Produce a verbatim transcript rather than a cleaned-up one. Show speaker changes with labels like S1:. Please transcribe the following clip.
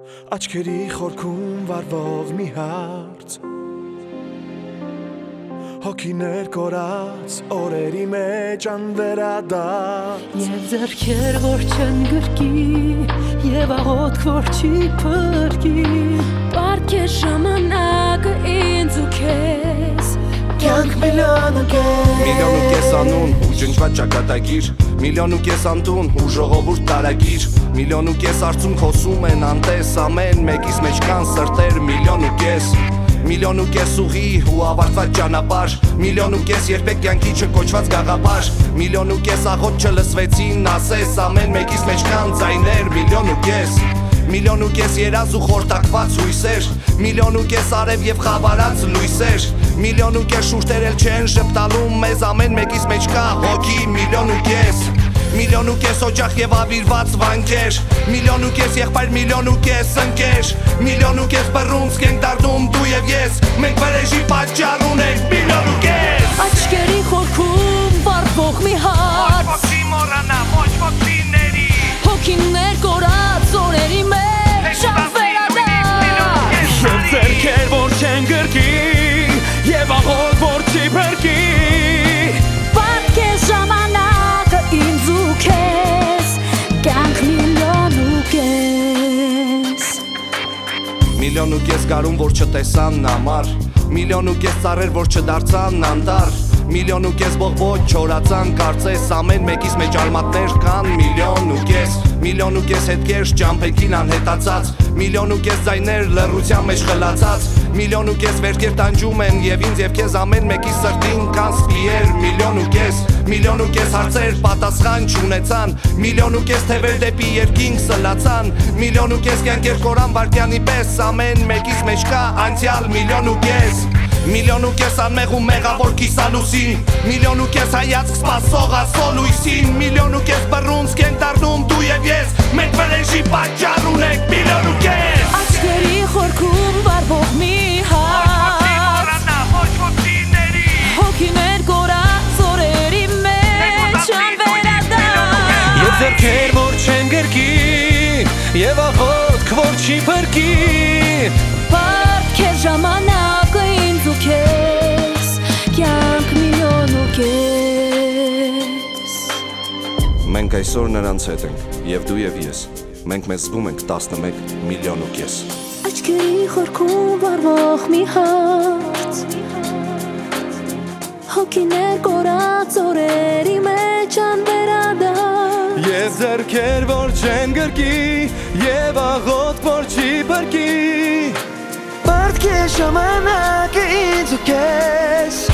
S1: Աչքերի խորքում վարվող մի հարց Հոգիներ կորած օրերի մեջ անվերադարձ
S2: Եվ ձեռքեր որ չեն գրկի Եվ աղոթք որ չի փրկի Պարկ է ժամանակը ինձ ու քեզ
S1: Կյանք միլիոն ու կես
S3: Միլիոն ու կես անուն ու ջնջված ճակատագիր Միլիոն ու կես անտուն ու ժողովուրդ տարագիր Միլիոն ու կես արցունք հոսում են անտես ամեն մեկիս մեջ կան սրտեր միլիոն ու կես Միլիոն ու կես ուղի ու ավարտված ճանապարհ Միլիոն ու կես երբեք կյանքի չկոչված գաղափար Միլիոն ու կես աղոթ չլսվեցին ասես ամեն մեկիս մեջ կան ձայներ միլիոն ու կես Միլիոն ու կես երազ ու խորտակված հույսեր Միլիոն ու կես արև և խավարած լույսեր Միլիոն ու կես շուրթեր էլ չեն շպտալում մեզ ամեն մեկիս մեջ կա հոգի միլիոն ու կես Միլիոն ու կես օջախ և ավիրված վանքեր Միլիոն ու կես եղբայր միլիոն ու կես ընկեր Միլիոն ու կես բռունցք ենք դառնում դու և ես Մենք վրեժի պատճառ ունենք միլիոն ու կես
S2: Աչքերի խորքում վարվող մի հարց
S3: Ոչ ոք չի մոռանա, ոչ ոք չի ների
S2: Հոգիներ կորած օրերի մեջ անվերադարձ
S1: Եվ ձեռքեր որ չեն գրկի Եվ աղոթք որ չի փրկի
S2: Պարկ է ժամանակը ինձ ու քեզ Կյանք միլիոն ու կես
S3: Միլիոն ու կես գարուն որ չտեսան նամար Միլիոն ու կես ծառեր որ չդարձան անտառ Միլիոն ու կես բողբոջ չորացան կարծես ամեն մեկիս մեջ արմատներ կան միլիոն ու կես Միլիոն ու կես հետքեր ճամփենքին անհետացած Միլիոն ու կես ձայներ լռության մեջ խլացած Միլիոն ու կես վերքեր տանջում են եւ ինձ եւ քեզ ամեն մեկի սրտին կան սպիեր Միլիոն ու կես Միլիոն ու կես հարցեր պատասխան չունեցան Միլիոն ու կես թևեր դեպի երկինք սլացան Միլիոն ու կես կյանքեր կորան վարկյանի պես ամեն մեկիս մեջ կա անցյալ միլիոն ու կես Միլիոն ու կես անմեղ ու մեղավոր կիսալուսին Միլիոն ու կես հայացք սպասող ասոլույսին Միլիոն ու կես բռունցք ենք դառնում դու և ես Մենք վրեժի պատճառ ունենք միլիոն ու կես
S2: Աչքերի խորքում վարվող մի հարց Հոգիներ կորած օրերի մեջ անվերադարձ
S1: Եվ ձեռքեր որ չեն գրկի Եվ աղոթք որ չի փրկի
S2: Պարկ է ժամանակը ինձ ու քեզ Կյանք միլիոն ու կես
S3: Մենք այսօր նրանց հետ ենք եւ դու եւ ես Մենք մեզ զգում ենք տասնմեկ միլիոն ու կես
S2: Աչքերի խորքում վարվող մի հարց Հոգիներ կորած օրերի մեջ անվերադարձ
S1: Եվ ձեռքեր որ չեն գրկի Եվ աղոթք որ չի փրկի Պարտք է ժամանակը ինձ ու քեզ